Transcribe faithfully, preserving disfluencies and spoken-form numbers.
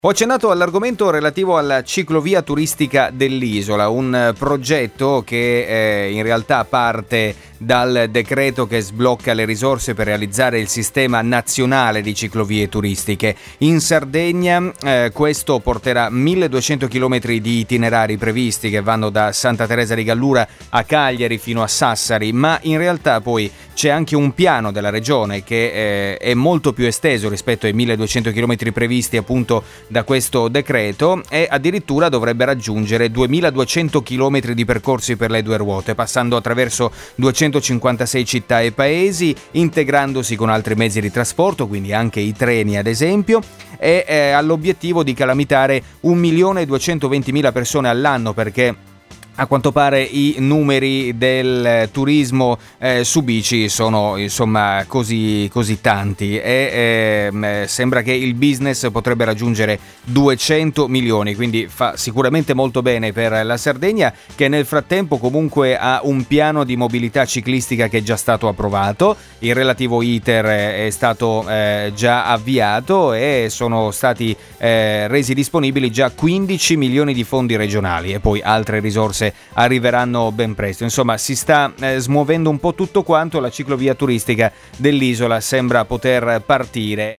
Ho accennato all'argomento relativo alla ciclovia turistica dell'isola, un progetto che eh, in realtà parte dal decreto che sblocca le risorse per realizzare il sistema nazionale di ciclovie turistiche. In Sardegna eh, questo porterà milleduecento chilometri di itinerari previsti che vanno da Santa Teresa di Gallura a Cagliari fino a Sassari, ma in realtà poi c'è anche un piano della regione che eh, è molto più esteso rispetto ai milleduecento chilometri previsti appunto da questo decreto, e addirittura dovrebbe raggiungere duemiladuecento chilometri di percorsi per le due ruote, passando attraverso duecentocinquantasei città e paesi, integrandosi con altri mezzi di trasporto, quindi anche i treni ad esempio, e eh, ha l'obiettivo di calamitare un milione e duecentoventimila persone all'anno, perché a quanto pare i numeri del turismo eh, su bici sono insomma così, così tanti e eh, sembra che il business potrebbe raggiungere duecento milioni, quindi fa sicuramente molto bene per la Sardegna, che nel frattempo comunque ha un piano di mobilità ciclistica che è già stato approvato, il relativo iter è stato eh, già avviato e sono stati eh, resi disponibili già quindici milioni di fondi regionali, e poi altre risorse arriveranno ben presto. Insomma, si sta eh, smuovendo un po' tutto quanto, la ciclovia turistica dell'isola sembra poter partire.